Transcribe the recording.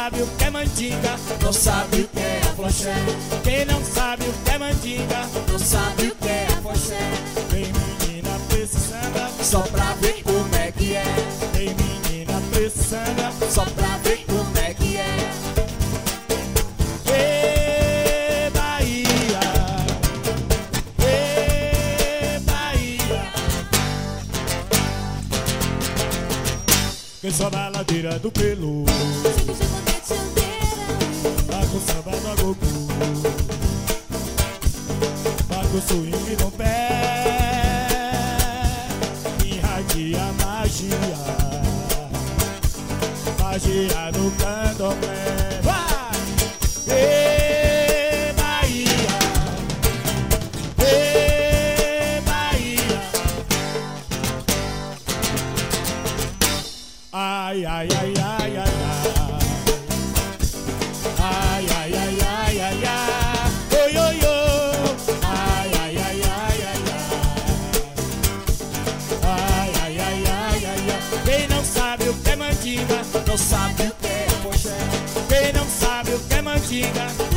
sabe o que é mandinga, não sabe o que é afoxé. quem não sabe o que é mandinga, Não sabe o que é afoxé. tem menina precisando, Só pra ver como é que é. tem menina precisando. Só pra ver como é que é. Ê, Bahia, ê, Bahia, quem só na ladeira do Pelo, tá com samba no agogo, tá com swing no pé, irradia magia, magia no candomblé. Vai! Ê, Bahia, ê, Bahia, ai, ai, ai, ai, ai, ai. Ai, ai, ai, ai, ai, ai, oi, oi, oi. Ai, ai, ai, ai, ai, ai. Ai, ai, ai, ai, ai, ai. Quem não sabe o que é mandinga, Não sabe o que é afoxé. quem não sabe o que é mandinga,